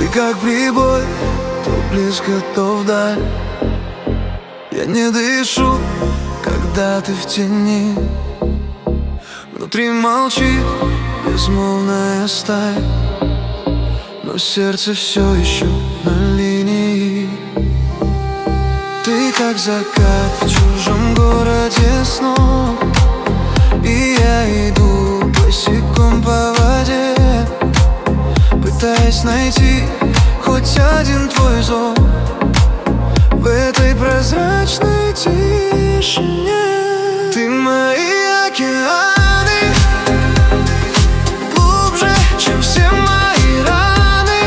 как прибой, то близко, то вдаль. Я не дышу, когда ты в тени. Внутри молчит безмолвная сталь, но сердце все еще на линии. Ты как закат в чужом городе снов, и я иду босиком по воде, пытаясь найти хоть один твой зов в этой прозрачной тишине. Ты мои океаны, глубже, чем все мои раны.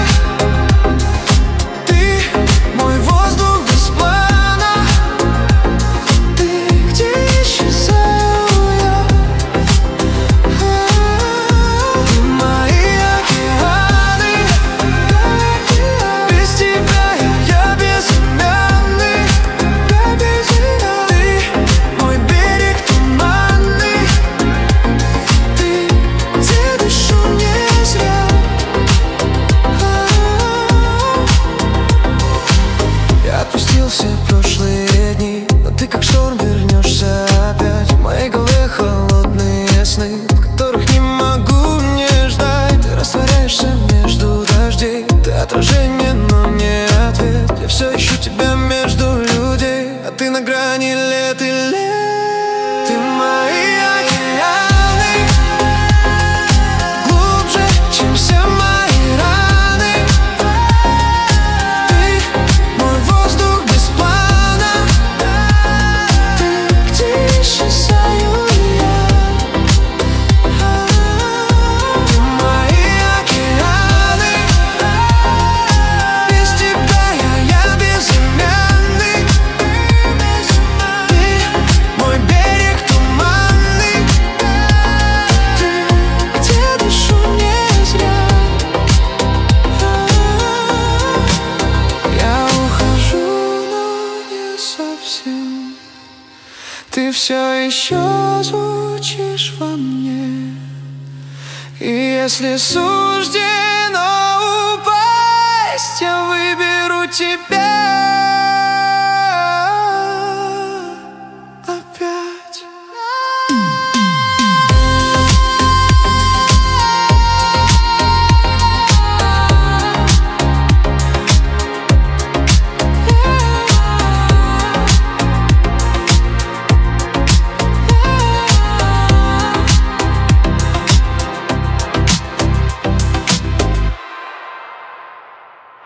Ты мой воздух без плана. Ты, где исчезаю я. Ты мои океаны, без тебя я безымянный. Ты мой берег туманный. Ты, где дышу не зря. Я отпустил все прошлые дни, но ты как шторм вернешься опять. В моей голове холодные сны, в которых не могу не ждать. Ты растворяешься между дождей, ты отражение, но не ответ. Я все ищу тебя между людей, а ты на грани лет и лет. Ты мои океаны, глубже, чем все мои раны. Ты мой воздух без плана. Ты, где исчезаю я. Ты мои океаны, без тебя я безымянный. Ты мой берег туманный. Ты, где дышу не зря. Я ухожу, но не совсем. Ты все еще звучишь во мне. И если суждено упасть, я выберу тебя.